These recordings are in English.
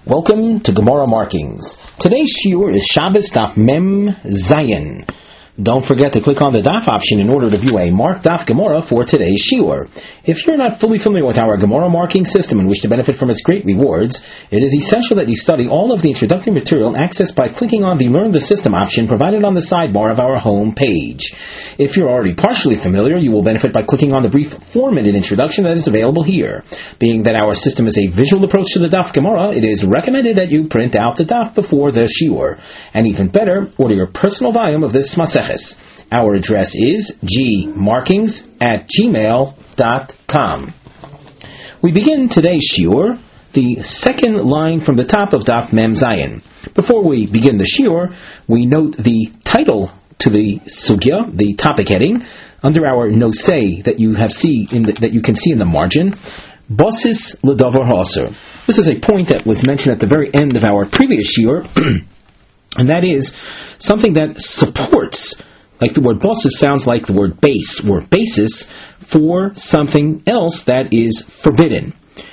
Welcome to Gemara Markings. Today's shiur is Shabbos Daf Mem Zayin. Don't forget to click on the Daf option in order to view a marked Daf Gemara for today's shiur. If you're not fully familiar with our Gemara marking system and wish to benefit from its great rewards, it is essential that you study all of the introductory material accessed by clicking on the Learn the System option provided on the sidebar of our home page. If you're already partially familiar, you will benefit by clicking on the brief 4-minute introduction that is available here. Being that our system is a visual approach to the Daf Gemara, it is recommended that you print out the Daf before the shiur. And even better, order your personal volume of this Masechet. Our address is gmarkings@gmail.com. We begin today's shiur, the second line from the top of Daf Mem Zayin. Before we begin the shiur, we note the title to the sugya, the topic heading, under our nosei that you can see in the margin. Bosis ledavar ha'asur. This is a point that was mentioned at the very end of our previous shiur. And that is something that supports, like the word bosses sounds like the word base or basis for something else that is forbidden.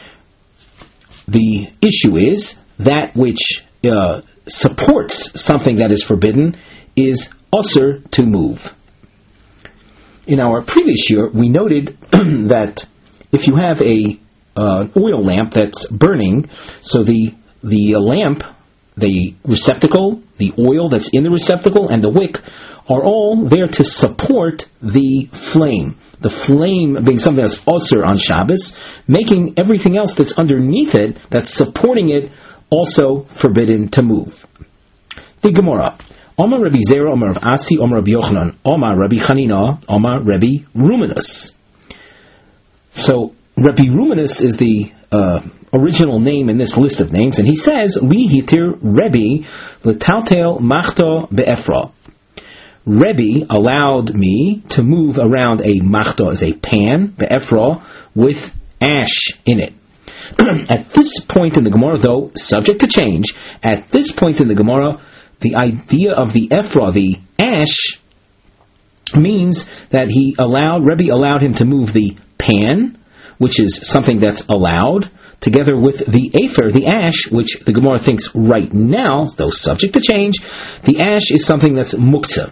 The issue is that which supports something that is forbidden is usher to move. In our previous year, we noted that if you have an oil lamp that's burning, so the lamp, the receptacle, the oil that's in the receptacle, and the wick are all there to support the flame. The flame being something that's usher on Shabbos, making everything else that's underneath it, that's supporting it, also forbidden to move. The Gemara. Omar Rabbi Zera, Omar Rav Asi, Omar Rabbi Yochanan, Omar Rabbi Chanina, Omar Rabbi Ruminus. So, Rabbi Ruminus is the original name in this list of names, and he says, Li hitir Rebbe l'taltel machta be'efra. Rebbe allowed me to move around a machta, as a pan, be'efra, with ash in it. At this point in the Gemara, though, subject to change, at this point in the Gemara, the idea of the efra, the ash, means that Rebbe allowed him to move the pan, which is something that's allowed, together with the afer, the ash, which the Gemara thinks right now, though subject to change, the ash is something that's muktzah.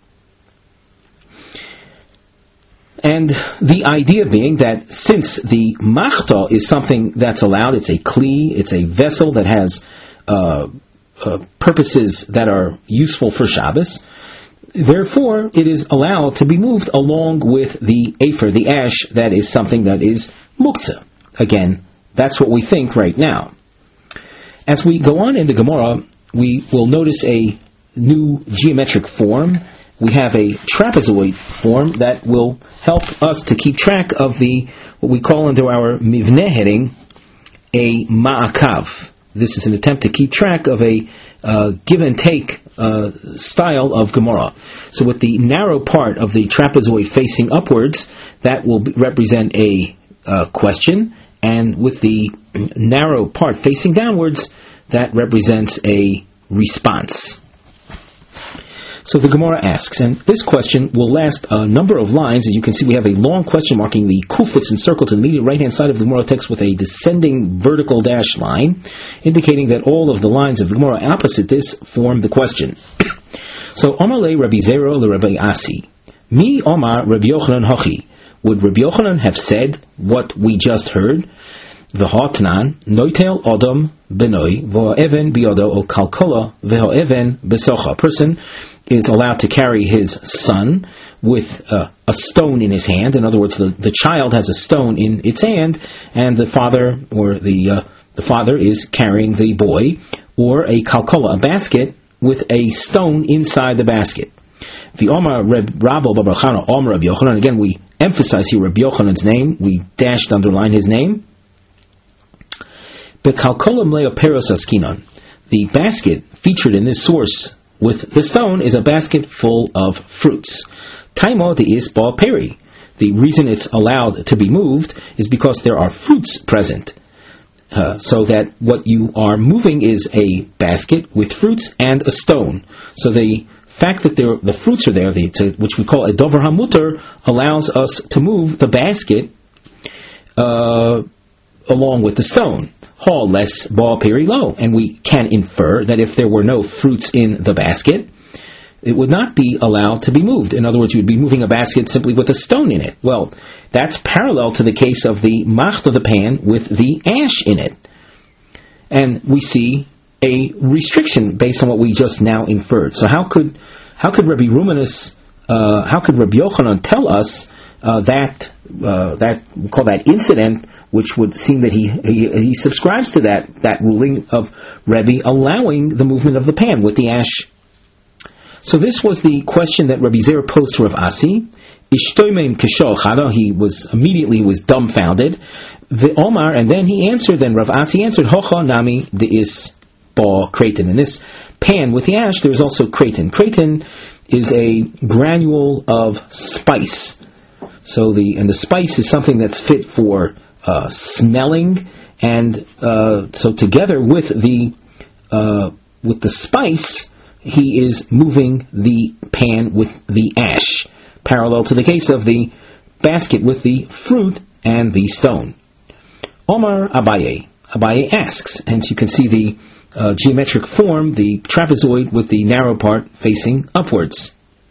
And the idea being that since the machta is something that's allowed, it's a kli, it's a vessel that has purposes that are useful for Shabbos, therefore it is allowed to be moved along with the afer, the ash, that is something that is muktzah. Again, that's what we think right now. As we go on in the Gemara, we will notice a new geometric form. We have a trapezoid form that will help us to keep track of what we call under our mivneh heading, a ma'akav. This is an attempt to keep track of a give and take style of Gemara. So with the narrow part of the trapezoid facing upwards, that will represent a question, and with the narrow part facing downwards, that represents a response. So the Gemara asks, and this question will last a number of lines. As you can see, we have a long question marking the kuf that's encircled to the immediate right-hand side of the Gemara text with a descending vertical dash line, indicating that all of the lines of the Gemara opposite this form the question. So, Omar le Rabbi Zera le Rabbi Asi. Mi Omar Rabbi Yochanan Hachi. Would Rabbi Yochanan have said what we just heard? V'ha'tanan noitel odom benoi v'ha'even biyodo o kalkola v'ha'even besocha. A person is allowed to carry his son with a stone in his hand. In other words, the child has a stone in its hand, and the father or the father is carrying the boy, or a kalkola, a basket with a stone inside the basket. The Omar Rabbo Babrachana Omar Rabbi Yochanan. Again, we emphasize here Rabbi Yochanan's name. We dashed underline his name. Bekalkola mleo peros askinon. The basket featured in this source with the stone is a basket full of fruits. Taimo de is ba peri. The reason it's allowed to be moved is because there are fruits present. So that what you are moving is a basket with fruits and a stone. So the fact that the fruits are there, which we call a dover hamuter, allows us to move the basket along with the stone. Hall less ball peri low. And we can infer that if there were no fruits in the basket, it would not be allowed to be moved. In other words, you would be moving a basket simply with a stone in it. Well, that's parallel to the case of the macht of the pan with the ash in it. And we see a restriction based on what we just now inferred. So how could Rabbi Ruminus, how could Rabbi Yochanan tell us that we call that incident, which would seem that he subscribes to that ruling of Rebbe allowing the movement of the pan with the ash. So this was the question that Rabbi Zera posed to Rav Asi. Ishtoimim kishol chada. He was dumbfounded. The Omar, and then he answered. Then Rav Asi answered, Hocha nami deis ba kraton. In this pan with the ash, there is also kraton. Kraton is a granule of spice. So the spice is something that's fit for smelling, and so together with the spice, he is moving the pan with the ash, parallel to the case of the basket with the fruit and the stone. Omar Abaye. Abaye asks, hence you can see the geometric form, the trapezoid with the narrow part facing upwards.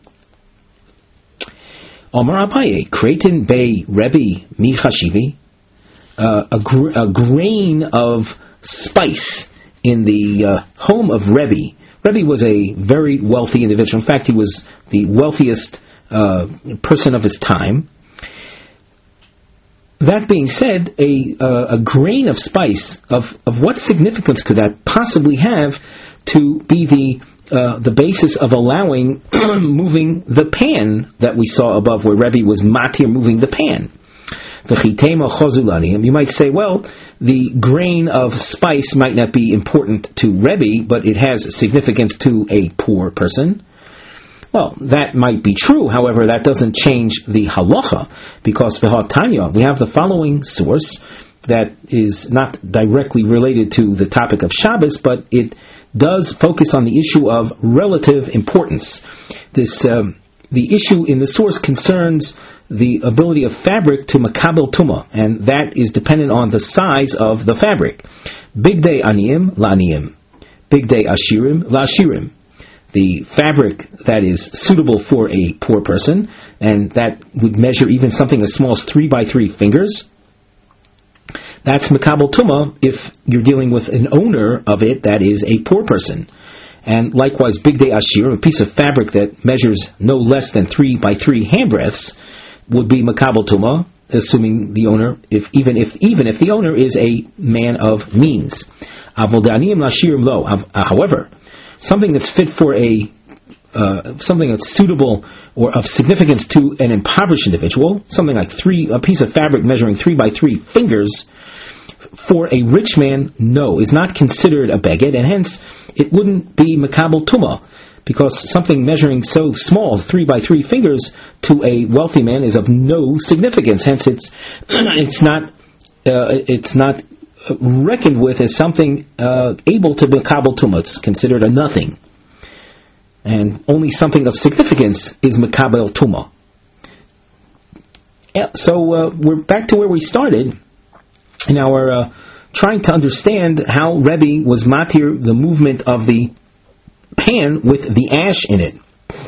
Omar Abaye, Kraton Bay Rebbe Mi Chashivi, a grain of spice in the home of Rebbe. Rebbe was a very wealthy individual. In fact, he was the wealthiest person of his time. That being said, a grain of spice, of what significance could that possibly have to be the basis of allowing moving the pan that we saw above, where Rebbe was matir moving the pan? You might say, well, the grain of spice might not be important to Rebbe, but it has significance to a poor person. Well, that might be true. However, that doesn't change the halacha, because Tanya, we have the following source that is not directly related to the topic of Shabbos, but it does focus on the issue of relative importance. The issue in the source concerns the ability of fabric to makabel tuma, and that is dependent on the size of the fabric. Bigdei aniyim la'aniyim, bigdei ashirim la'ashirim. The fabric that is suitable for a poor person, and that would measure even something as small as 3 by 3 fingers. That's makabel tuma if you're dealing with an owner of it that is a poor person. And likewise, bigdei ashirim, a piece of fabric that measures no less than 3 by 3 handbreadths, would be makabel tuma, assuming the owner, even if the owner is a man of means. However, something that's fit for something that's suitable or of significance to an impoverished individual, something like a piece of fabric measuring 3 by 3 fingers, for a rich man, no, is not considered a beged, and hence it wouldn't be makabel tuma, because something measuring so small, 3 by 3 fingers, to a wealthy man is of no significance. Hence, it's not reckoned with as something able to be makabel tuma. It's considered a nothing, and only something of significance is makabel tuma. Yeah, so we're back to where we started in our trying to understand how Rebbe was matir the movement of the pan with the ash in it.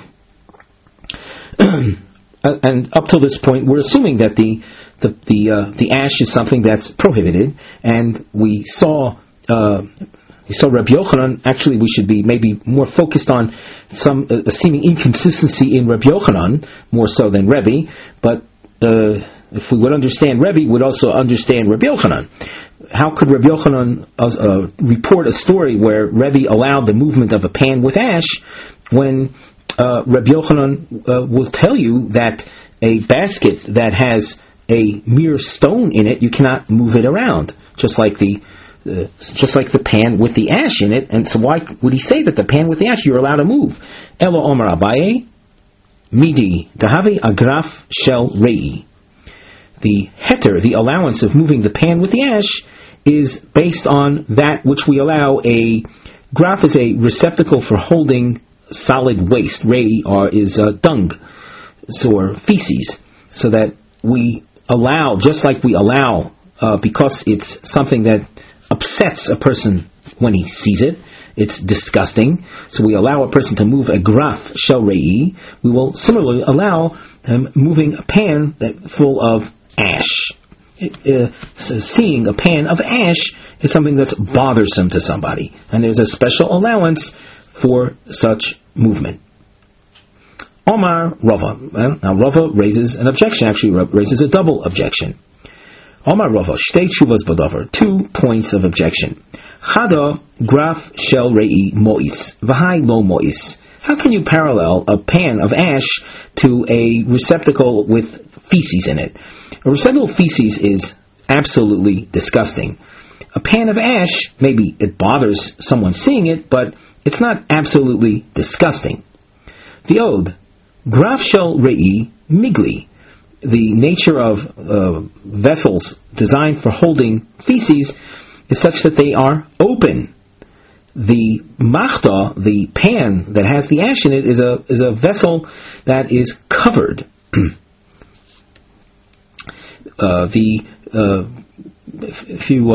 And up till this point, we're assuming that the ash is something that's prohibited, and we saw Rabbi Yochanan. Actually, we should be maybe more focused on some seeming inconsistency in Rabbi Yochanan more so than Rebbe. But if we would understand Rebbe, we would also understand Rabbi Yochanan. How could Rabbi Yochanan report a story where Rebbe allowed the movement of a pan with ash when Rabbi Yochanan will tell you that a basket that has a mere stone in it, you cannot move it around, just like the pan with the ash in it? And so why would he say that the pan with the ash you're allowed to move? Elo Omar Abaye, Midi Dahavi Agraf Shel Rei. The heter, the allowance of moving the pan with the ash, is based on that which we allow. A graph is a receptacle for holding solid waste. Rei is dung, or feces, so that we allow, just like we allow because it's something that upsets a person when he sees it. It's disgusting. So we allow a person to move a graf shel re'i. We will similarly allow him moving a pan full of ash. So seeing a pan of ash is something that's bothersome to somebody, and there's a special allowance for such movement. Omar Rava. Now Rava raises an objection, actually raises a double objection. Omar Rava, shtei tshuvas b'davar, 2 points of objection. Chada graf shel re'i mo'is, v'hai lo mo'is. How can you parallel a pan of ash to a receptacle with feces in it? A receptacle of feces is absolutely disgusting. A pan of ash, maybe it bothers someone seeing it, but it's not absolutely disgusting. The ode, graf shel re'i migli. The nature of vessels designed for holding feces is such that they are open. The machta, the pan that has the ash in it, is a vessel that is covered. If you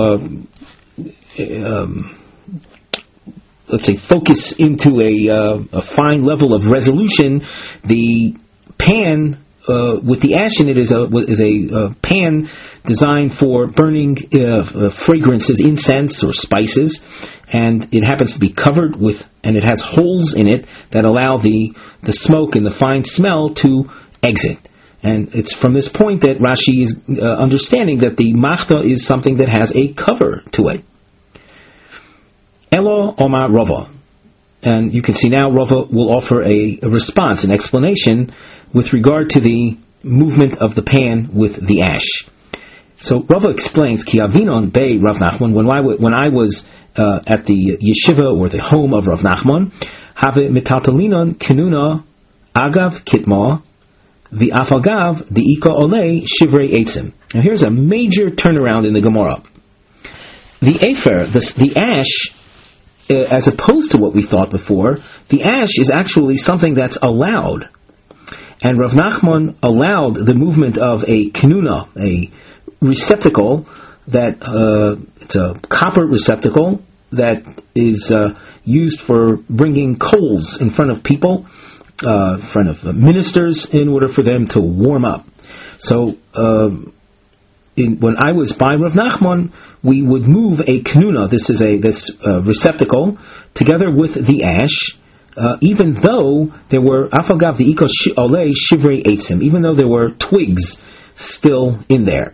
let's say focus into a fine level of resolution, the pan with the ash in it is a pan designed for burning fragrances, incense or spices, and it happens to be covered with, and it has holes in it that allow the smoke and the fine smell to exit. And it's from this point that Rashi is understanding that the machta is something that has a cover to it. Elo Omar Rava. And you can see now Rava will offer a response, an explanation with regard to the movement of the pan with the ash. So Rava explains, Ki avinon bei Rav Nachman, when I was at the yeshiva or the home of Rav Nachman, have mitatalinon kenuna agav kitma v'afagav diika ole shivrei eitzim. Now here's a major turnaround in the Gemara. The afer, the ash, as opposed to what we thought before, the ash is actually something that's allowed. And Rav Nachman allowed the movement of a kenuna, a receptacle that it's a copper receptacle that is used for bringing coals in front of people, in front of ministers, in order for them to warm up. So when I was by Rav Nachman, we would move a kenuna, this receptacle, together with the ash, even though there were afagav the iko ole shivrei eitzim, even though there were twigs still in there.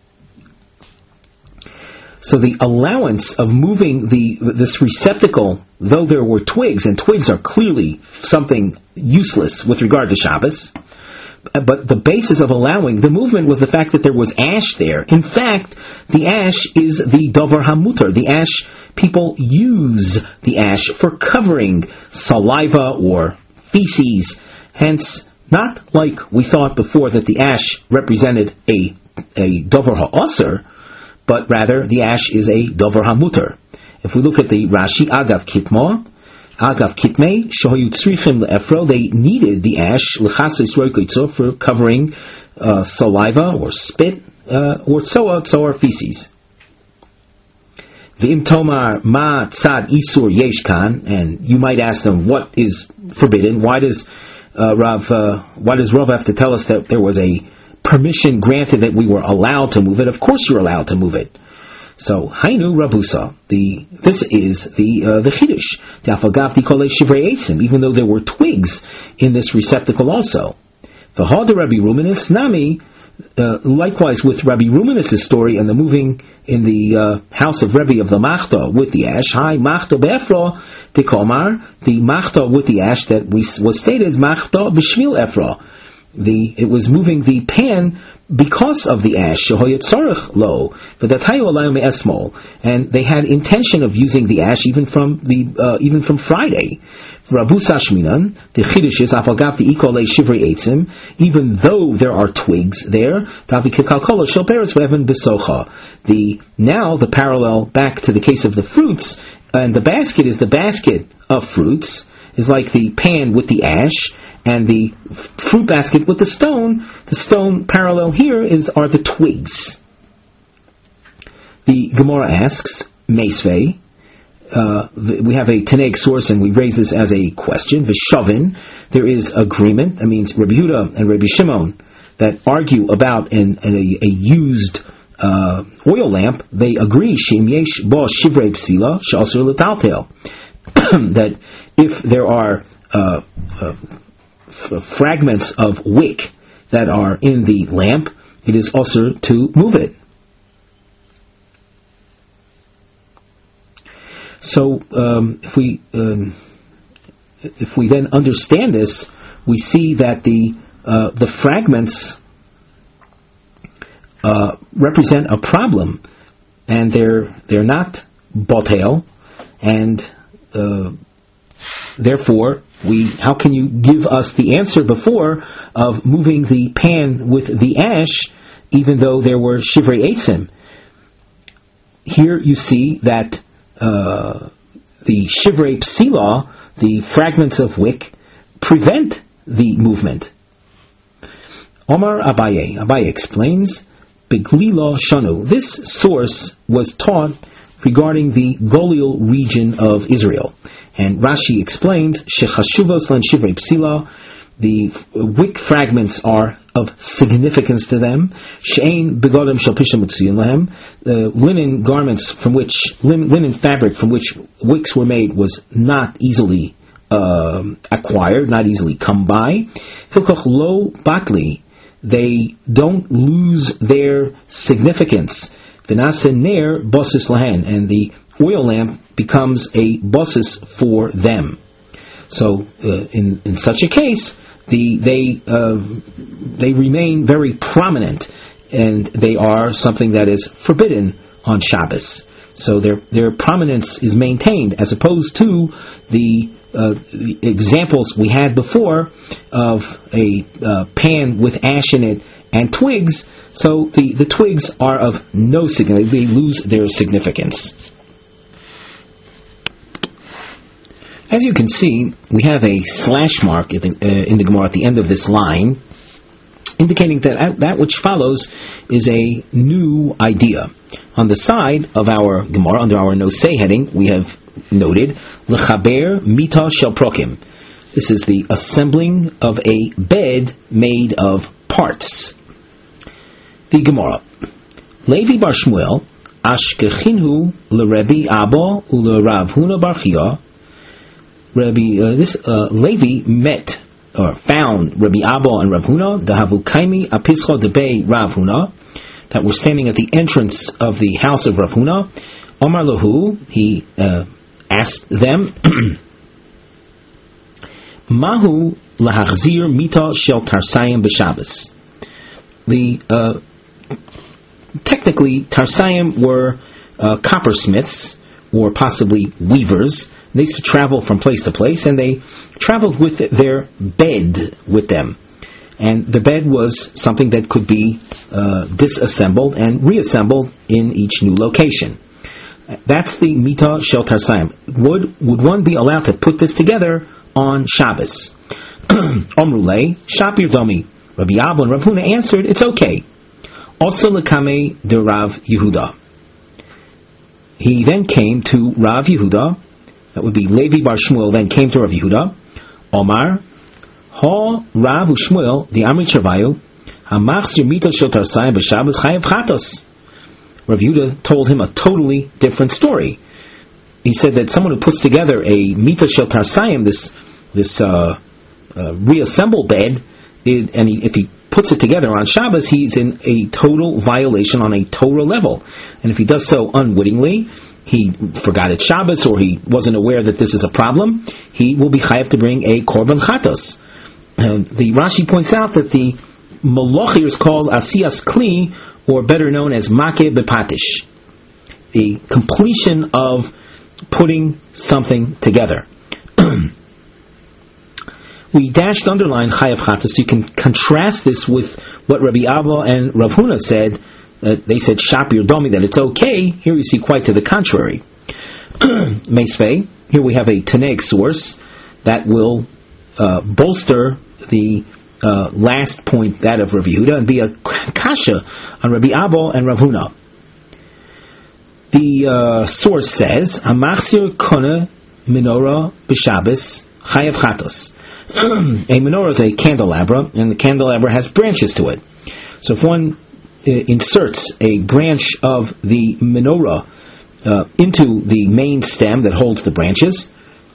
So the allowance of moving this receptacle, though there were twigs, and twigs are clearly something useless with regard to Shabbos, but the basis of allowing the movement was the fact that there was ash there. In fact, the ash is the davar hamutar. The ash, people use the ash for covering saliva or feces. Hence, not like we thought before that the ash represented a davar ha'asr, but rather the ash is a davar hamutar. If we look at the Rashi, agav kitmei, shohayu tzrichim le'efro, they needed the ash l'chasis roikoitzo for covering saliva or spit or tzoa feces. V'im tomar ma tzad isur yesh kan, and you might ask them what is forbidden. Why does Rav have to tell us that there was a permission granted that we were allowed to move it? Of course you're allowed to move it. So, Hainu Rabusa, this is the Chiddush. The Afagav Dikole Shivrei Eitzim, even though there were twigs in this receptacle also. The Hada Rabbi Ruminus Nami, likewise with Rabbi Ruminus' story and the moving in the house of Rebbe of the Machta with the ash. Hi, Machta Be'efra, Tikomar, the Machta with the ash that was stated as Machta B'Shvil Efra. It was moving the pan because of the ash, lo, and they had intention of using the ash even from Friday. Rabu Sashminan, the Chiddush is afagav the ikole shivrei eitzim, even though there are twigs there. Now the parallel back to the case of the fruits, and the basket is the basket of fruits, is like the pan with the ash. And the fruit basket with the stone parallel here are the twigs. The Gemara asks, Meisvei, we have a Tanaic source and we raise this as a question. V'shavin, there is agreement. That means Rabbi Yehuda and Rabbi Shimon that argue about a used oil lamp. They agree Shem yesh bo shivrei psila she'asur l'taltel, that if there are fragments of wick that are in the lamp, it is also to move it. So if we then understand this, we see that the fragments represent a problem, and they're not botel, and therefore how can you give us the answer before of moving the pan with the ash, even though there were shivrei eitzim? Here you see that the shivrei psila, the fragments of wick, prevent the movement. Omar Abaye explains, Beglila Shanu. This source was taught regarding the Golil region of Israel. And Rashi explains, Shechashuvos lan shivrei psila, the wick fragments are of significance to them. She'ein begodim shel pisham utziyin lahem, the linen garments from which linen fabric from which wicks were made was not easily acquired, not easily come by. Hilkoch lo batli, they don't lose their significance. V'nase ner bosis lahen, and the oil lamp becomes a bosis for them. So in such a case, they remain very prominent, and they are something that is forbidden on Shabbos. So their prominence is maintained, as opposed to the examples we had before of a pan with ash in it and twigs. So the twigs are of no significance; they lose their significance. As you can see, we have a slash mark in the Gemara at the end of this line, indicating that which follows is a new idea. On the side of our Gemara, under our Nosei heading, we have noted L'chaber mita shel prokim. This is the assembling of a bed made of parts. The Gemara. Levi bar Shmuel, ashkechinhu l'Rebbi Abba u'l'Rav Huna bar Chia. Levi met or found Rabbi Abba and Rav Huna, the Havukaimi Apischa Debei Rav Huna, that were standing at the entrance of the house of Rav Huna. Omar Lahu, he asked them, Mahu lahachzir mita shel tarsayim b'Shabbos. Technically, tarsayim were coppersmiths, or possibly weavers. They used to travel from place to place, and they traveled with their bed with them. And the bed was something that could be disassembled and reassembled in each new location. That's the mita shel tarsayim. Would one be allowed to put this together on Shabbos? Omrulei, Shapir Domi. Rabbi Abba and Rav Huna answered, it's okay. Also lekame de Rav Yehuda. He then came to Rav Yehuda. That would be Levi bar Shmuel, then came to Rav Yehuda. Omar, ha Rav Shmuel, the Amri Chervayu, hamachzir mita shel tarsayim b'Shabbos chayav chatos. Rav Yehuda told him a totally different story. He said that someone who puts together a mita shel tarsayim, this reassembled bed, if he puts it together on Shabbos, he's in a total violation on a Torah level. And if he does so unwittingly, he forgot it's Shabbos, or he wasn't aware that this is a problem, he will be chayav to bring a korban chatos. The Rashi points out that the malach is called asiyas kli, or better known as makeh bepatish, the completion of putting something together. We dashed underline chayav chatos, so you can contrast this with what Rabbi Abba and Rav Huna said. They said shapir domi, that it's okay. Here you see quite to the contrary. Meisvei, here we have a Tanaic source that will bolster the last point, that of Rabbi Yehuda, and be a kasha on Rabbi Abba and Rav Huna. The source says, "Amachzir kona menorah b'Shabbos chayav chatos." A menorah is a candelabra, and the candelabra has branches to it. So if one inserts a branch of the menorah into the main stem that holds the branches,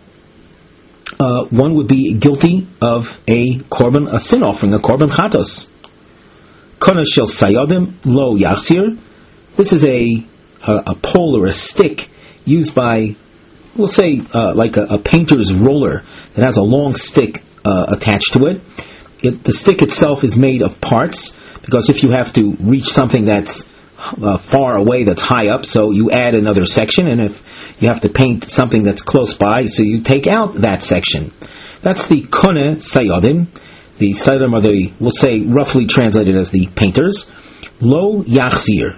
one would be guilty of a sin offering, a korban chatos. Kona shel sayodim lo yachzir. This is a pole or a stick used by, we'll say, like a painter's roller that has a long stick attached to it. The stick itself is made of parts, because if you have to reach something that's far away, that's high up, so you add another section, and if you have to paint something that's close by, so you take out that section. That's the kone sayodim. The sayodim are we'll say, roughly translated as the painters. Lo yachzir.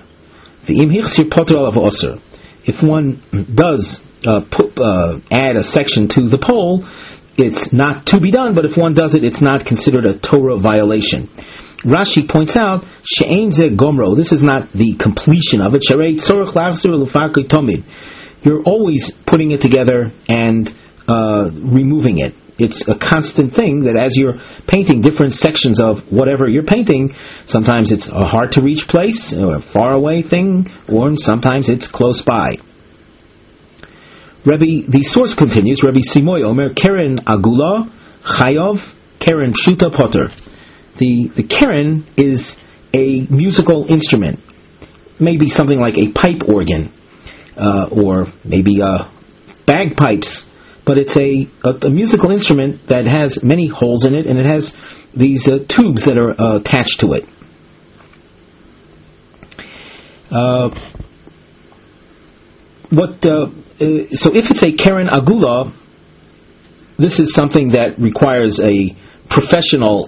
If one does add a section to the pole, it's not to be done, but if one does it, it's not considered a Torah violation. Rashi points out, she'ein ze gomro, this is not the completion of it. You're always putting it together and removing it. It's a constant thing that as you're painting different sections of whatever you're painting, sometimes it's a hard to reach place, or a far away thing, or sometimes it's close by. The source continues, Rabbi Simoy Omer, Keren Agula, Chayov, Keren Pshuta Potter. The keren is a musical instrument, maybe something like a pipe organ, or maybe bagpipes, but it's a musical instrument that has many holes in it, and it has these tubes that are attached to it. So if it's a keren agula, this is something that requires a professional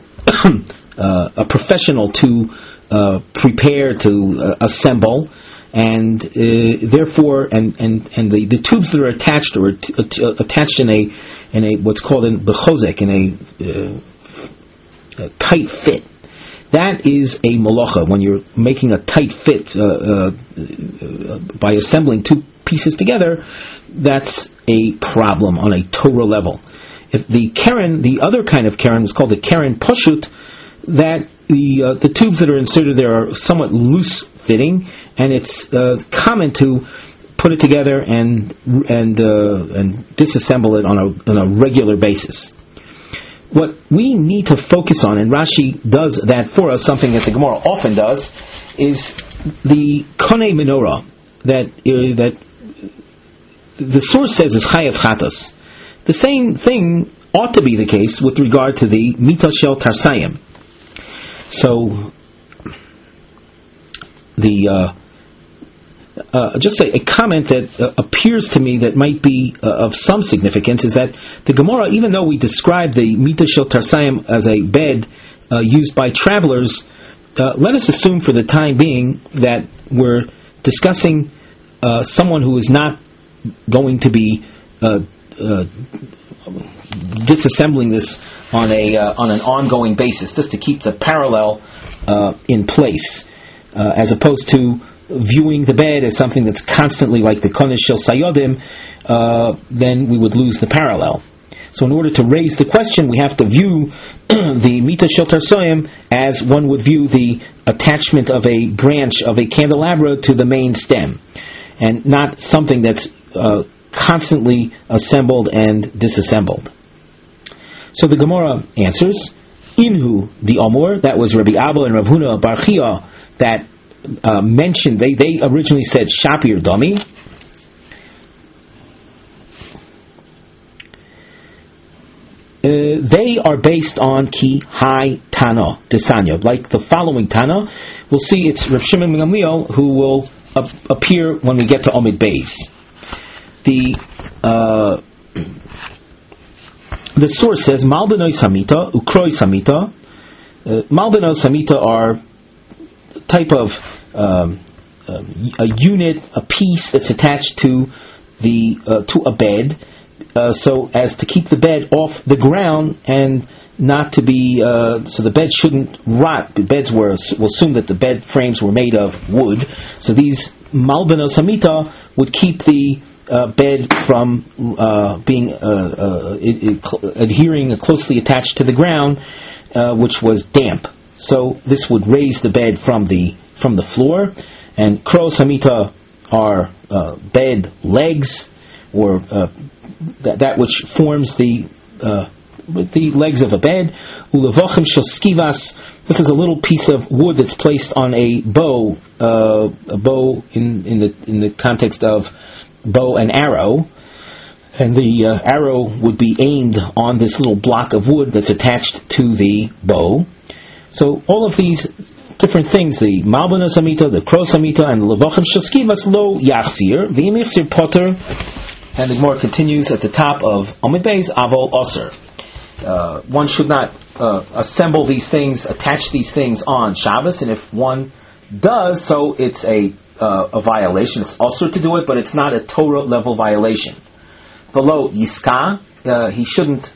to prepare, to assemble, and therefore, and the tubes that are attached or attached in a what's called in bechozek, in a tight fit. That is a malacha. When you're making a tight fit by assembling two pieces together, that's a problem on a Torah level. If the keren, the other kind of keren, is called the keren poshut, that the tubes that are inserted there are somewhat loose fitting, and it's common to put it together and disassemble it on a regular basis. What we need to focus on, and Rashi does that for us, something that the Gemara often does, is the konei menorah that the source says is chayav chatos. The same thing ought to be the case with regard to the mita shel tarsayim. So, just a comment that appears to me that might be of some significance is that the Gemara, even though we describe the mita shel tarsayim as a bed used by travelers, let us assume for the time being that we're discussing someone who is not going to be disassembling this on an ongoing basis, just to keep the parallel in place, as opposed to viewing the bed as something that's constantly like the konesh shel sayodim, then we would lose the parallel. So in order to raise the question, we have to view the mita shel tarsayim as one would view the attachment of a branch of a candelabra to the main stem, and not something that's constantly assembled and disassembled. So the Gemara answers, Inhu the Omor, that was Rabbi Abba and Rav Huna Bar Chia that mentioned, they originally said Shapir Domi. They are based on Ki Hai Tana Desanya. Like the following Tana, we'll see it's Rav Shimon ben Gamliel who will appear when we get to Omid Beis. The source says Malbenoi Samita, Ukroi Samita. Malbenoi Samita are type of a unit, a piece that's attached to a bed, so as to keep the bed off the ground and not to be, so the bed shouldn't rot. The beds we'll assume that the bed frames were made of wood, so these malbanos hamita would keep the bed from being adhering closely attached to the ground, which was damp. So this would raise the bed from the floor, and kros hamita are bed legs, or that which forms the legs of a bed. Ulevachim shel skivas. This is a little piece of wood that's placed on a bow in the context of bow and arrow, and the arrow would be aimed on this little block of wood that's attached to the bow. So all of these different things, the malbanos hamita, the kros hamita, and the levachim shel skivas lo yachzir, v'im yichzir potter. And the Gemara continues at the top of Amud Beis, avol osir. One should not assemble these things, attach these things on Shabbos, and if one does so, it's a violation. It's also to do it, but it's not a Torah level violation. Below Yiska, he shouldn't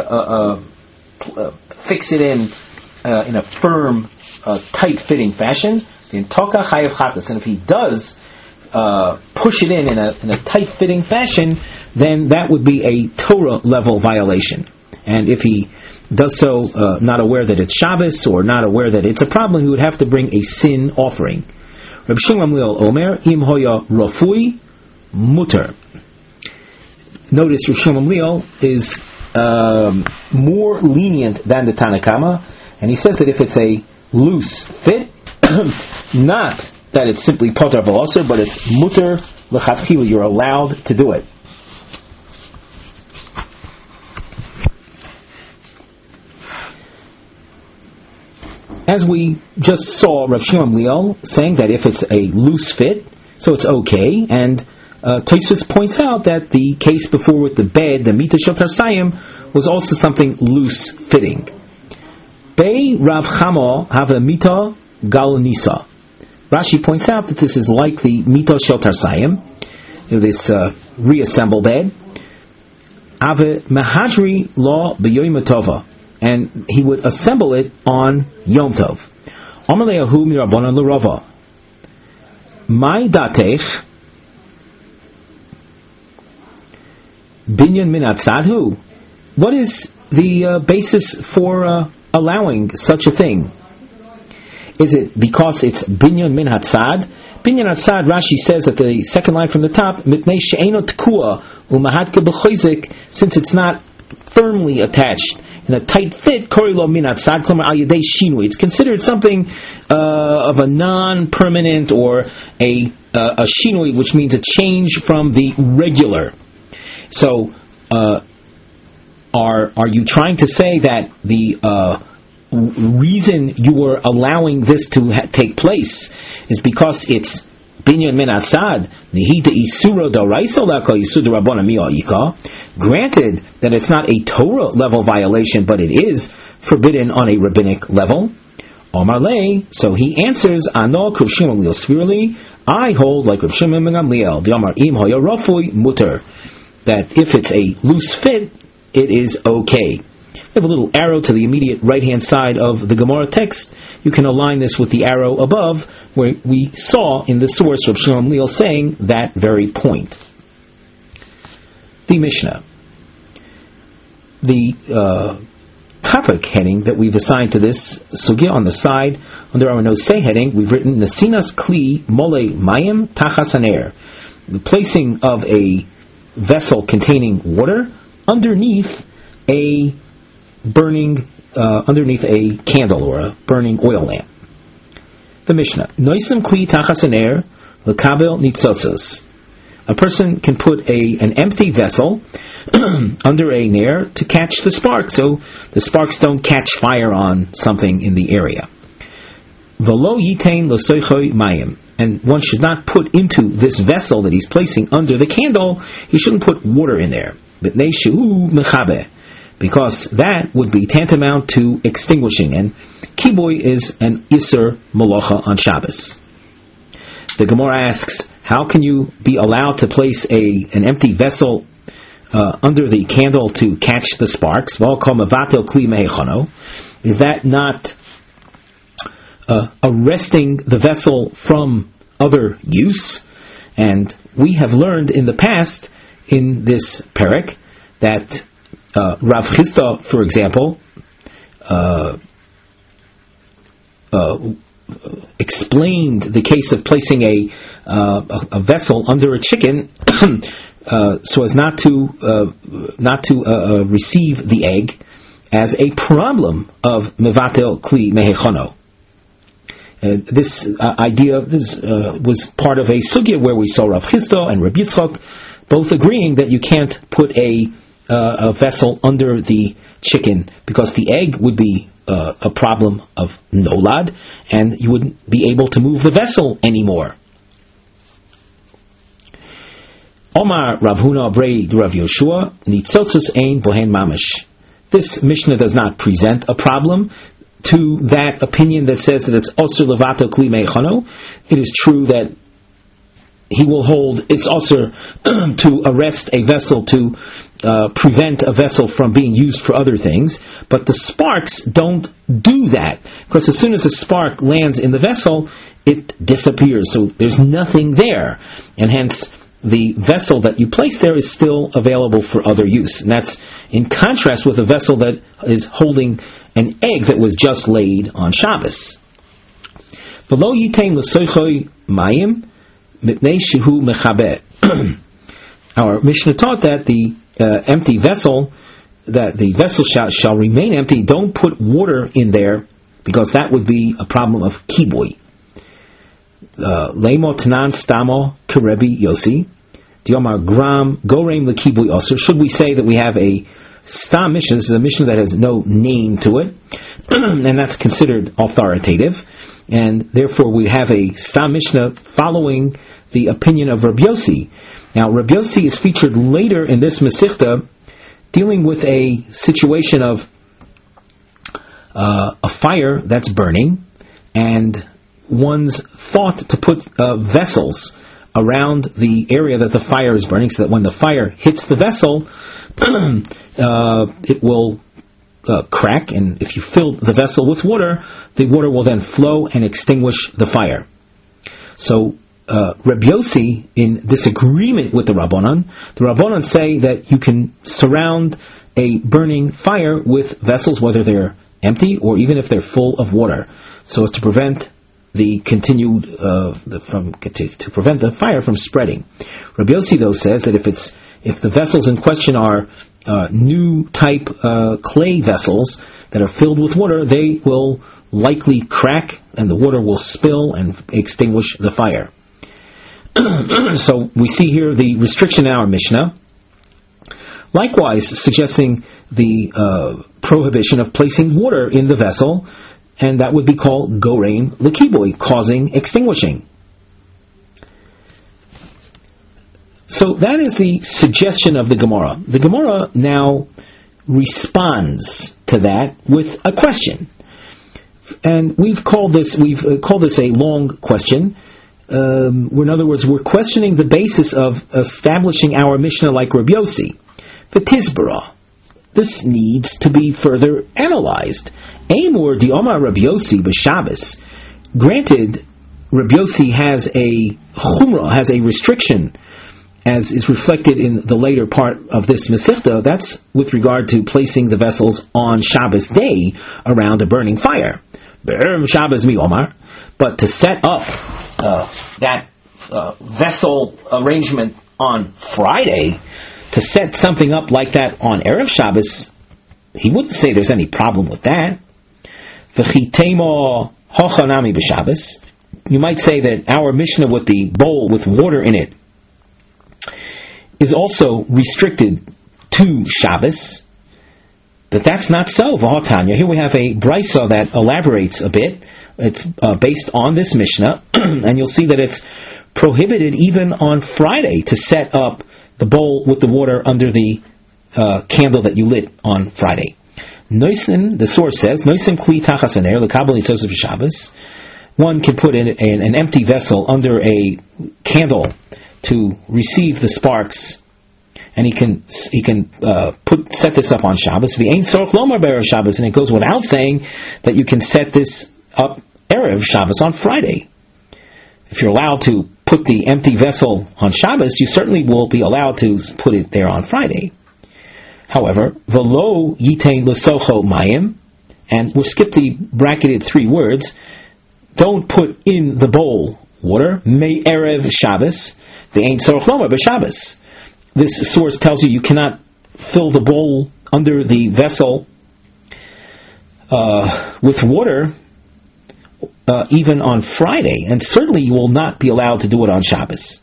fix it in a firm, tight-fitting fashion. The Toka chayav chatas, and if he does push it in a tight-fitting fashion, then that would be a Torah level violation. And if he does so not aware that it's Shabbos or not aware that it's a problem, he would have to bring a sin offering. Reb Shimon Gamliel Omer, im hoya rafui muter. Notice Reb Shimon Gamliel is more lenient than the Tanakama, and he says that if it's a loose fit, not that it's simply poter v'oser, but it's muter l'chatchila, you're allowed to do it. As we just saw Rav Shimon Gamliel saying that if it's a loose fit, so it's okay, and Tosfos points out that the case before with the bed, the mita shel tarsayim, was also something loose fitting. Bei Rav Chamo have a mita gal nisa. Rashi points out that this is like the mita shel tarsayim, this reassembled bed. Ave mahadri lo b'yoyim tova, and he would assemble it on Yom Tov. Amaleyahu mirabbanan l'rava. Mai datech binyan min hatzad. What is the basis for allowing such a thing? Is it because it's binyan min hatzad? Binyan hatzad, Rashi says at the second line from the top, mitnei she'eno tkua u'mahadke b'choizik, since it's not firmly attached in a tight fit, korilo min hatzad klomer al yedei shinui. It's considered something of a non-permanent or a shinui, which means a change from the regular. So, are you trying to say that the reason you were allowing this to take place is because it's binyan min hatzad, nihita isura d'oraisa laka isur d'rabbana mi'ayika? Granted that it's not a Torah level violation, but it is forbidden on a rabbinic level. Omar lei, so he answers, Ano Rav Shimon Gamliel svirli, I hold like Rav Shimon Gamliel, the Omar im hoya rafui muter, that if it's a loose fit, it is okay. We have a little arrow to the immediate right-hand side of the Gemara text. You can align this with the arrow above, where we saw in the source Rav Shimon Gamliel saying that very point. The Mishnah. The topic heading that we've assigned to this sugya on the side, under our no say heading, we've written Nesinas Kli Mole Mayim Tachas Haner, the placing of a vessel containing water underneath a candle or a burning oil lamp. The Mishnah. Noisim Kli Tachas Haner L'Kabel Nitzotzos. A person can put an empty vessel under a nair to catch the sparks, so the sparks don't catch fire on something in the area. V'lo yitain l'soichoi mayim, and one should not put into this vessel that he's placing under the candle, he shouldn't put water in there. B'tnei shehu mechabe, because that would be tantamount to extinguishing, and kiboy is an iser malacha on Shabbos. The Gemara asks, how can you be allowed to place an empty vessel under the candle to catch the sparks, is that not arresting the vessel from other use? And we have learned in the past in this perek that Rav Chisda, for example, explained the case of placing a vessel under a chicken so as not to receive the egg as a problem of mevatel kli mehechono. This idea was part of a sugya where we saw Rav Chisda and Rabbi Yitzchak both agreeing that you can't put a vessel under the chicken because the egg would be a problem of nolad, and you wouldn't be able to move the vessel anymore. Omar Rav Huna Brei Rav Yoshua Nitzotzus Ein Bohen Mamish. This Mishnah does not present a problem to that opinion that says that it's Osir Levato Kli Meichano. It is true that he will hold it's Osir to arrest a vessel, to prevent a vessel from being used for other things, but the sparks don't do that, because as soon as a spark lands in the vessel, it disappears, so there's nothing there, and hence the vessel that you place there is still available for other use. And that's in contrast with a vessel that is holding an egg that was just laid on Shabbos. V'lo yitain l'soichoi mayim mipnei shehu mechabeh. Our Mishnah taught that the empty vessel, that the vessel shall remain empty. Don't put water in there, because that would be a problem of kibui. Lemo Tanan Stamo Kerebi Yosi Diomar Gram Gorem Lekibui Osir. Should we say that we have a Stam Mishnah? This is a Mishnah that has no name to it, and that's considered authoritative, and therefore we have a Stam Mishnah following the opinion of Rabbi Yossi. Now, Rabbi Yossi is featured later in this Masechta, dealing with a situation of a fire that's burning, and one's thought to put vessels around the area that the fire is burning, so that when the fire hits the vessel, it will crack, and if you fill the vessel with water, the water will then flow and extinguish the fire. So Rabbi Yossi, in disagreement with the Rabbanan say that you can surround a burning fire with vessels, whether they're empty or even if they're full of water, so as to prevent the continued to prevent the fire from spreading. Rabbi Yossi, though, says that if the vessels in question are new type clay vessels that are filled with water, they will likely crack and the water will spill and extinguish the fire. So we see here the restriction in our Mishnah, likewise suggesting the prohibition of placing water in the vessel, and that would be called gorein lekibui, causing extinguishing. So that is the suggestion of the Gemara. The Gemara now responds to that with a question, and we've called this a long question. In other words, we're questioning the basis of establishing our Mishnah like Rabbi Yossi. V'tizbara. This needs to be further analyzed. Amor di Omar Rabbi Yossi b'Shabbos. Granted, Rabbi Yossi has a chumrah, has a restriction, as is reflected in the later part of this Masechta. That's with regard to placing the vessels on Shabbos day around a burning fire. Be'erev Shabbos mi Omar. But to set up that vessel arrangement on Friday, to set something up like that on Erev Shabbos, he wouldn't say there's any problem with that. V'chitemo hochanami b'Shabbos. You might say that our Mishnah with the bowl with water in it is also restricted to Shabbos, but that's not so. V'hotanya. Here we have a brisa that elaborates a bit. It's based on this Mishnah, and you'll see that it's prohibited even on Friday to set up the bowl with the water under the candle that you lit on Friday. Noisin, the source says, Noisin kli tachas haner lekabel nitzos b'Shabbos. One can put in an empty vessel under a candle to receive the sparks and he can set this up on Shabbos. V'ein tzorach lomar b'erev Shabbos, and it goes without saying that you can set this up erev Shabbos on Friday. If you're allowed to put the empty vessel on Shabbos, you certainly will be allowed to put it there on Friday. However, v'lo yitein l'socho mayim, and we'll skip the bracketed 3 words. Don't put in the bowl water. May erev Shabbos. The ain't tzorach lomar b'Shabbos. This source tells you cannot fill the bowl under the vessel with water even on Friday, and certainly you will not be allowed to do it on Shabbos.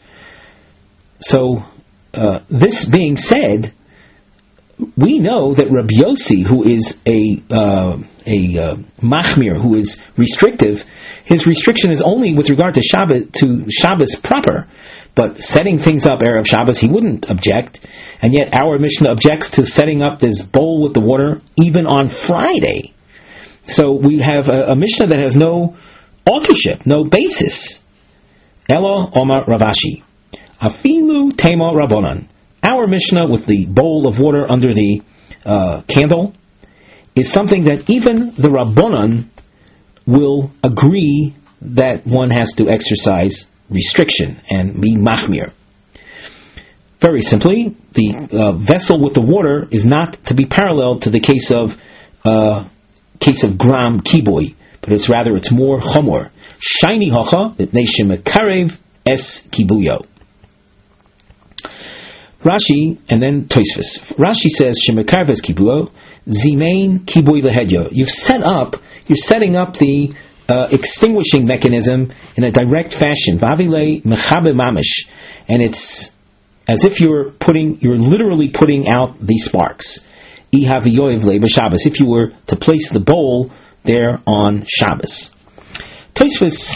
So, this being said, we know that Rabbi Yossi, who is a machmir, who is restrictive, his restriction is only with regard to Shabbos proper. But setting things up erev Shabbos, he wouldn't object. And yet our Mishnah objects to setting up this bowl with the water even on Friday. So we have a Mishnah that has no authorship, no basis. Elo Omar Ravashi. Afilu Tema Rabbanan. Our Mishnah with the bowl of water under the candle is something that even the Rabbanan will agree that one has to exercise restriction and be machmir. Very simply, the vessel with the water is not to be parallel to the case of gram kiboy, but it's more chomor. Shiny hacha b'pnei shemekarev es kibuyo. Rashi and then Tosfos. Rashi says shemekarev es kibuyo zimein kiboy lehedyo. You're setting up the extinguishing mechanism in a direct fashion. Vavile mechabe mamish, and it's as if you're literally putting out the sparks. Ihaviyoyev leber Shabbos. If you were to place the bowl there on Shabbos. Tosfos,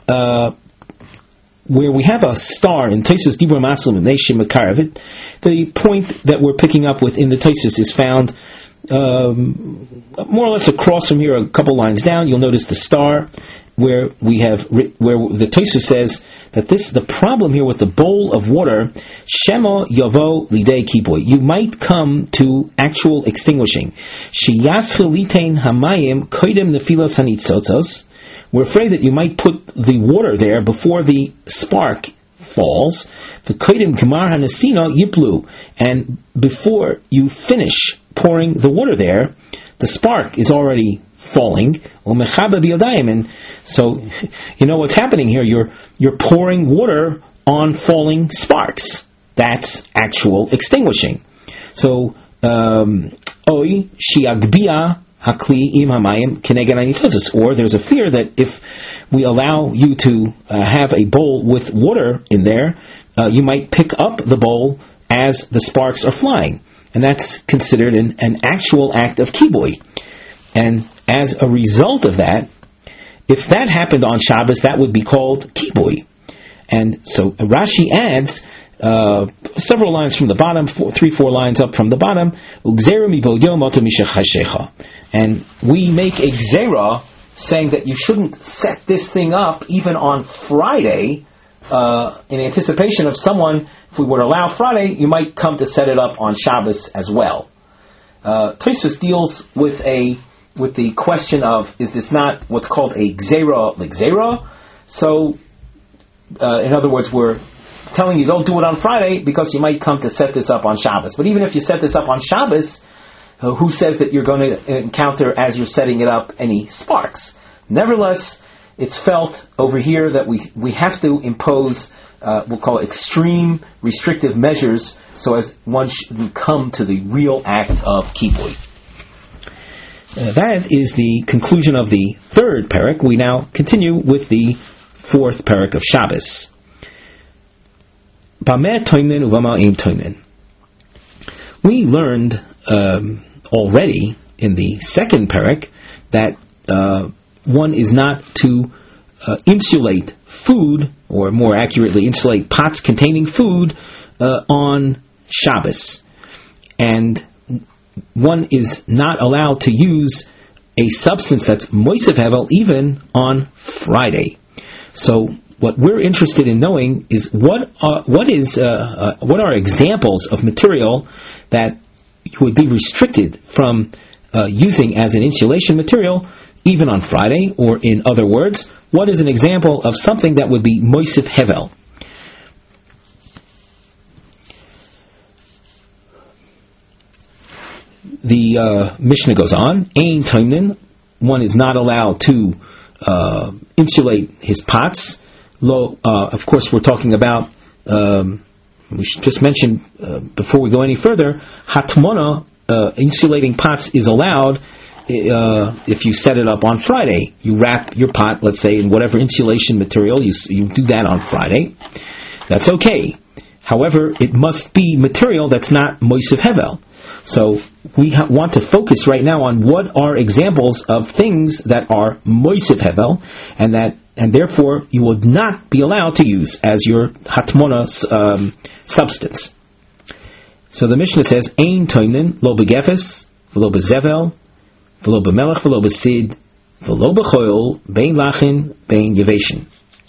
where we have a star in Tosfos Dibur Maslim and Neshim Makaravit, the point that we're picking up with in the Tosfos is found more or less across from here, a couple lines down. You'll notice the star where the Tosfos says that the problem here with the bowl of water, Shema Yavo Lidei Kiboy, you might come to actual extinguishing. Sheyaschu Litein Hamayim Koidem Nefilas Hanitzotzos. We're afraid that you might put the water there before the spark falls. The Koidem Gemar Hanesino Yiplu, and before you finish pouring the water there, the spark is already falling. And so, you know what's happening here. You're pouring water on falling sparks. That's actual extinguishing. So, oi shiagbia hakli im hamayim keneged hanitzotzos. Or there's a fear that if we allow you to have a bowl with water in there, you might pick up the bowl as the sparks are flying. And that's considered an actual act of kiboy. And as a result of that, if that happened on Shabbos, that would be called kiboy. And so Rashi adds several lines from the bottom, 3-4 lines up from the bottom. And we make a gzera saying that you shouldn't set this thing up even on Friday in anticipation of someone. If we were to allow Friday, you might come to set it up on Shabbos as well. Tosfos deals with the question of, is this not what's called a gzera l'gzera? So, in other words, we're telling you don't do it on Friday because you might come to set this up on Shabbos. But even if you set this up on Shabbos, who says that you're going to encounter, as you're setting it up, any sparks? Nevertheless, it's felt over here that we have to impose, we'll call it extreme restrictive measures, so as one shouldn't come to the real act of kiboy. That is the conclusion of the third parak. We now continue with the fourth parak of Shabbos. We learned already in the second parak that one is not to insulate food, or more accurately, insulate pots containing food on Shabbos. And one is not allowed to use a substance that's moisef hevel even on Friday. So what we're interested in knowing is what are examples of material that would be restricted from using as an insulation material even on Friday, or in other words, what is an example of something that would be moisif hevel? The Mishnah goes on, Ein Toimnin, one is not allowed to insulate his pots. Of course, we're talking about, we should just mention before we go any further, Hatmona, insulating pots is allowed if you set it up on Friday. You wrap your pot, let's say, in whatever insulation material, you do that on Friday. That's okay. However, it must be material that's not moisif hevel. So we want to focus right now on what are examples of things that are moisif hevel, and therefore you would not be allowed to use as your hatmona substance. So the Mishnah says, Ein toinen lo begefes, v'lo bezevel, v'lo bemelech, v'lo besid, v'lo bechoil, bein lachin, bein yeveshin.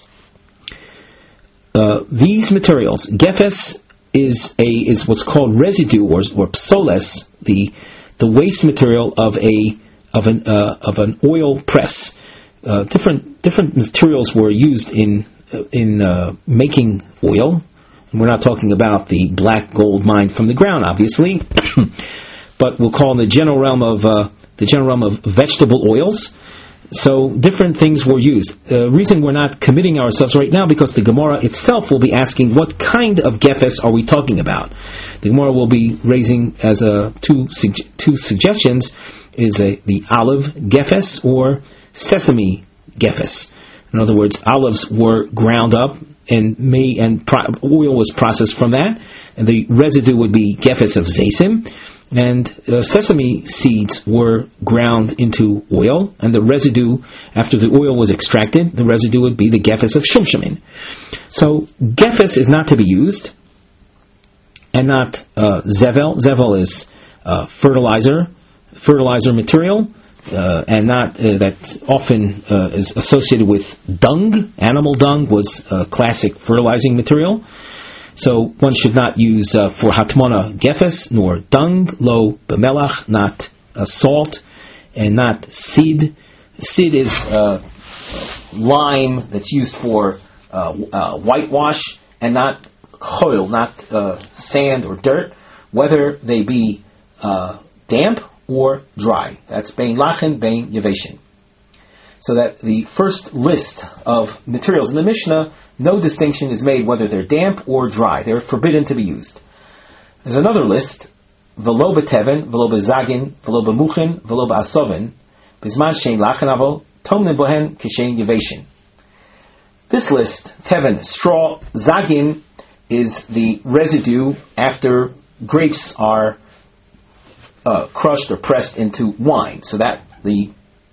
These materials, gefes is what's called residue or psoles, the waste material of an oil press. Different materials were used in making oil. And we're not talking about the black gold mined from the ground, obviously, but we'll call in the general realm of vegetable oils. So different things were used. The reason we're not committing ourselves right now, because the Gemara itself will be asking what kind of gefes are we talking about. The Gemara will be raising as two suggestions is the olive gefes or sesame gefes. In other words, olives were ground up and oil was processed from that, and the residue would be gefes of zaysim. And sesame seeds were ground into oil, and the residue, after the oil was extracted, the residue would be the gefes of shumshamin. So gefes is not to be used, and not zevel. Zevel is fertilizer material, and not that often is associated with dung. Animal dung was classic fertilizing material. So one should not use for hatmona gefes, nor dung, lo bemelach, not salt, and not sid. Sid is lime that's used for whitewash, and not choil, not sand or dirt, whether they be damp or dry. That's bein lachen, bein yeveshin. So that the first list of materials in the Mishnah, no distinction is made whether they're damp or dry. They're forbidden to be used. There's another list, v'lo beteven, v'lo bezagin, v'lo bemuchin, v'lo be'asovin, b'zman shein lachen avo, tomnin bohen kishein yeveshin. This list, teven, straw, zagin, is the residue after grapes are crushed or pressed into wine. So that the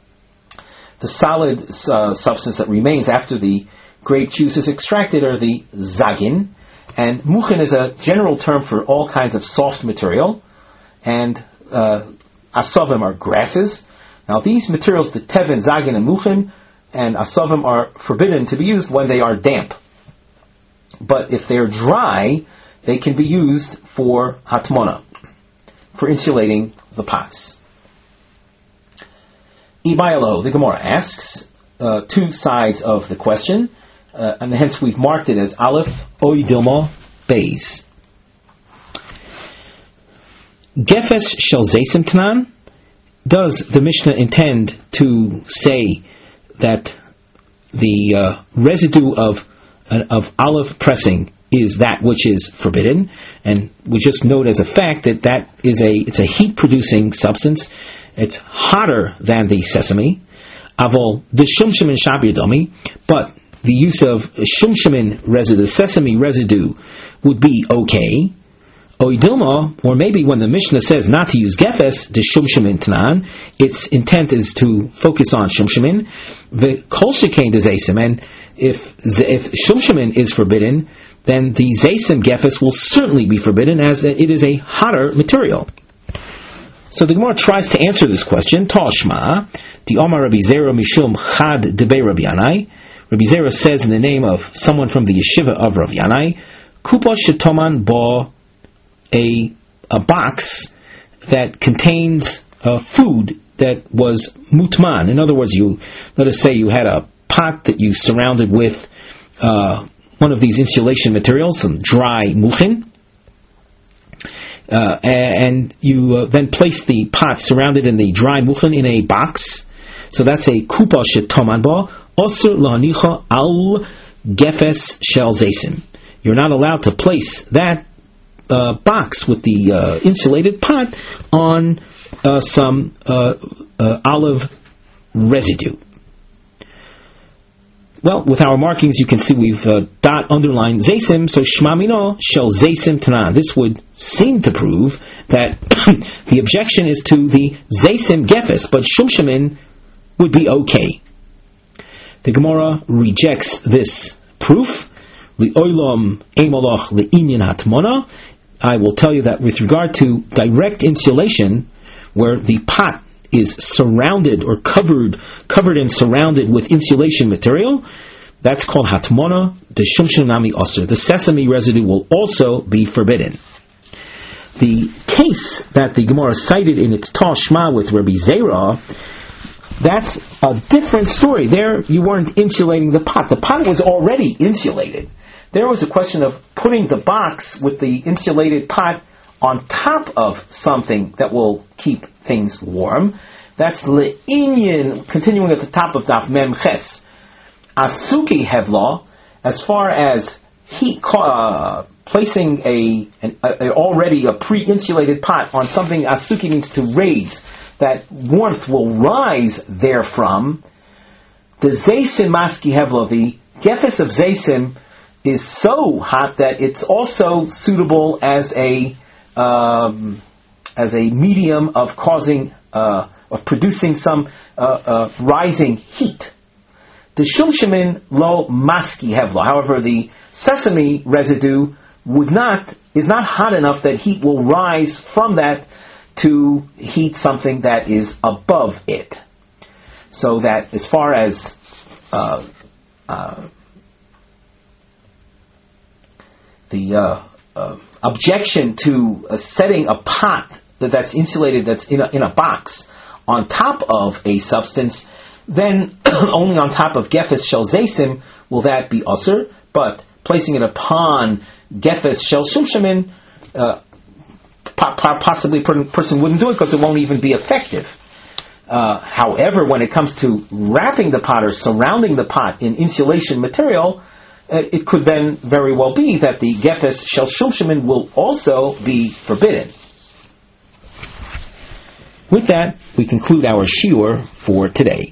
solid substance that remains after the grape juice is extracted are the zagin, and muchin is a general term for all kinds of soft material, and asovim are grasses. Now these materials, the teven, zagin, and muchin, and asovim are forbidden to be used when they are damp. But if they're dry, they can be used for hatmona, for insulating the pots. Ibayalo, the Gemara asks two sides of the question, and hence we've marked it as Aleph, Oy Dilma, Beis. Gefes shel zaysim tanan. Does the Mishnah intend to say that the residue of olive pressing is that which is forbidden? And we just note as a fact that it's a heat producing substance. It's hotter than the sesame. Avol the shumshamin shabiyadomi, but the use of shumshamin residue, sesame residue, would be okay. Oidilma, or maybe when the Mishnah says not to use gefes, the shumshamin tanan, its intent is to focus on shumshamin. The kol shekain de zaysim, and if shumshamin is forbidden, then the zaysim gefes will certainly be forbidden, as it is a hotter material. So the Gemara tries to answer this question. Tashma, the Omar Rabbi Zera Mishum Chad Debei Rabbi Yanai. Rabbi Zera says in the name of someone from the yeshiva of Rav Yanai, Kupa shetoman bo, a box that contains food that was mutman. In other words, let us say you had a pot that you surrounded with one of these insulation materials, some dry muchin, and you then place the pot surrounded in the dry muchin in a box. So that's a kupa shetoman bo. Osur lahanicha al gefes shel zaysim. You're not allowed to place that box with the insulated pot on some olive residue. Well, with our markings, you can see we've underlined zaysim, so shmamino shel zaysim tanan. This would seem to prove that the objection is to the zaysim gefes, but shumshamin would be okay. The Gemara rejects this proof. Li'olam eimolach le'inyan hatmona. I will tell you that with regard to direct insulation, where the pot is surrounded or covered and surrounded with insulation material, that's called hatmona. The shumshim nami osir. The sesame residue will also be forbidden. The case that the Gemara cited in its Tashma with Rabbi Zera, that's a different story. There you weren't insulating the pot. The pot was already insulated. There was a question of putting the box with the insulated pot on top of something that will keep things warm. That's le'inyan, continuing at the top of Daf Mem Ches. Asuki hevla, as far as heat, placing already a pre-insulated pot on something asuki means to raise, that warmth will rise therefrom. The zaysim maski hevla, the gefes of zaysim is so hot that it's also suitable as a medium of causing of producing some rising heat. The shumshimin lo maski hevla. However, the sesame residue is not hot enough that heat will rise from that to heat something that is above it. So that as far as the objection to setting a pot that's insulated, that's in a box, on top of a substance, then only on top of gefes shel zaysim will that be usur, but placing it upon gefes shel shumshamin, possibly a person wouldn't do it because it won't even be effective. However, when it comes to wrapping the pot or surrounding the pot in insulation material, it could then very well be that the gefes shel shumshamin will also be forbidden. With that, we conclude our shiur for today.